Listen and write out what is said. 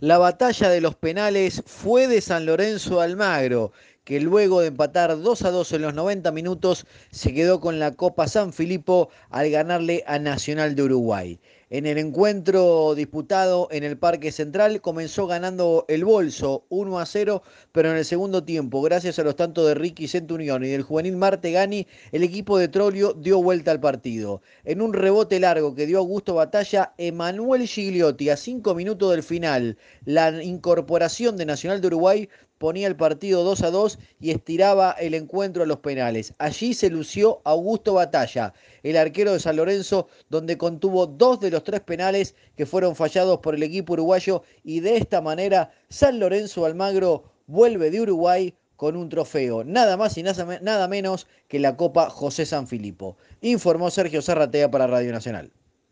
La batalla de los penales fue de San Lorenzo de Almagro, que luego de empatar 2-2 en los 90 minutos se quedó con la Copa San Filipo al ganarle a Nacional de Uruguay. En el encuentro disputado en el Parque Central comenzó ganando el Bolso 1-0, pero en el segundo tiempo, gracias a los tantos de Ricky Centurión y del juvenil Martegani, el equipo de Trollio dio vuelta al partido. En un rebote largo que dio Augusto Batalla, Emanuel Gigliotti a 5 minutos del final, la incorporación de Nacional de Uruguay ponía el partido 2-2 y estiraba el encuentro a los penales. Allí se lució Augusto Batalla, el arquero de San Lorenzo, donde contuvo 2 de los 3 penales que fueron fallados por el equipo uruguayo, y de esta manera San Lorenzo Almagro vuelve de Uruguay con un trofeo, nada más y nada menos que la Copa José Sanfilippo. Informó Sergio Zarratea para Radio Nacional.